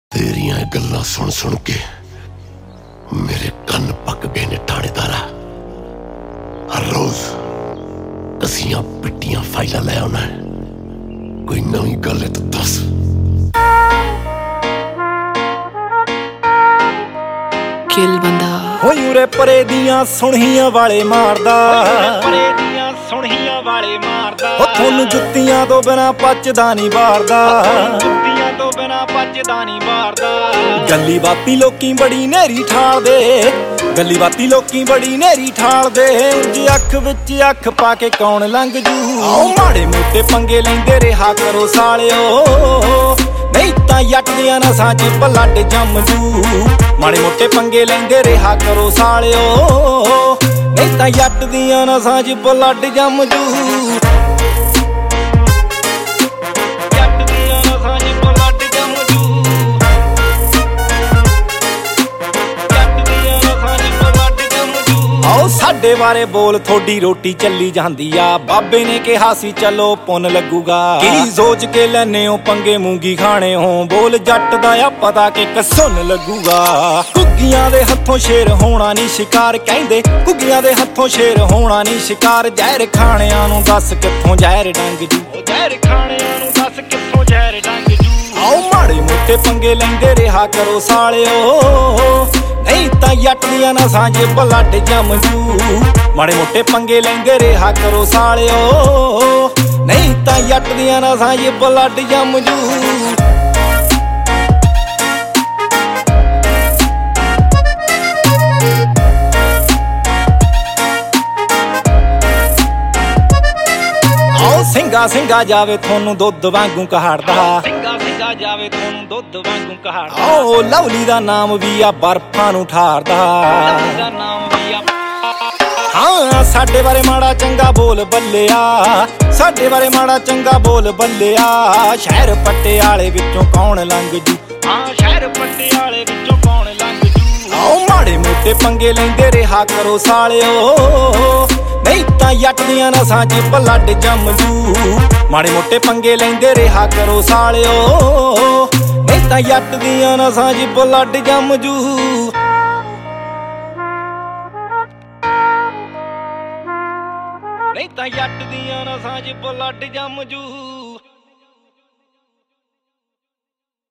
तेरियां गल्लां सुन सुन के मेरे कन्न पक गए ने ठाणेदारा। हर रोज कसियां पिट्टियां फाइलां लै आउना है, कोई नवी गल है तो दस। किल बंदा होई उरे परे दियां सुणहियां वाले मारदा, ओ थोनू जुत्तियां तो बिना पचदा नहीं बारदा। गल्ली बाती लोकी बड़ी नेरी ठाल दे, गल्ली बाती लोकी बड़ी नेरी ठाल दे। उंज अख विच अख पाके कौन लंघ जू। आओ माड़े मोटे पंगे लैंदे रहा करो सालिओ, नहीं तां जट दियां नसां च ब्लड जम जू। माड़े मोटे पंगे लैंदे रहा करो सालिओ, नहीं तां जट दियां नसां च ब्लड जम जू। साडे बारे बोल थोड़ी रोटी चली जांदी आ, बाबे ने कहा सी चलो पुन लगूगा। की सोच के लैने हो पंगे मूंगी खाने हो, बोल जट दा आ पता के कसुन लगूगा। घुग्गियां दे हत्थों शेर होना नहीं शिकार कहंदे, घुग्गियां दे हत्थों शेर होना नहीं शिकार। जहर खाणियां नूं दस कित्थों जहर डंग जू, जहर खाणियां नूं दस कित्थों जहर डंग जू। आओ माड़े मोटे पंगे लैंदे रहा करो सालिओ, नहीं तां जट दियां नसां च ब्लड जम जू। माड़े मोटे पंगे लैंदे रहा करो सालिओ, नहीं तां जट दियां नसां च ब्लड जम जू। आओ ਸਿੰਘਾ ਸਿੰਘਾ ਜਾਵੇ ਥੋਨੂੰ ਦੁੱਧ ਵਾਂਗੂ ਕਹਾੜਦਾ, ਸਿੰਘਾ ਸਿੰਘਾ ਜਾਵੇ ਥੋਨੂੰ ਦੁੱਧ ਵਾਂਗੂ ਕਹਾੜਦਾ। ਓ ਲਵਲੀ ਦਾ ਨਾਮ ਵੀ ਆ ਬਰਫਾਂ ਨੂੰ ਠਾਰਦਾ, ਲਵਲੀ ਦਾ ਨਾਮ ਵੀ ਆ। ਹਾਂ ਸਾਡੇ ਬਾਰੇ ਮਾੜਾ ਚੰਗਾ ਬੋਲ ਬੱਲਿਆ, ਸਾਡੇ ਬਾਰੇ ਮਾੜਾ ਚੰਗਾ ਬੋਲ ਬੱਲਿਆ। ਸ਼ਹਿਰ ਪਟਿਆਲੇ ਵਿੱਚੋਂ ਕੌਣ ਲੰਘ ਜੂ, ਹਾਂ ਸ਼ਹਿਰ ਪਟਿਆਲੇ ਵਿੱਚੋਂ ਕੌਣ ਲੰਘ ਜੂ। ਆਓ ਮਾੜੇ ਮੋਟੇ ਪੰਗੇ ਲੈਂਦੇ ਰਹਾ ਕਰੋ ਸਾਲਿਓ, नहीं तां जट दियां नसां च ब्लड जम जू। माड़े मोटे पंगे लैंदे रहा करो सालिओ, नहीं तां जट दियां नसां च ब्लड जम जू। नहीं तां जट दियां नसां च ब्लड जम जू।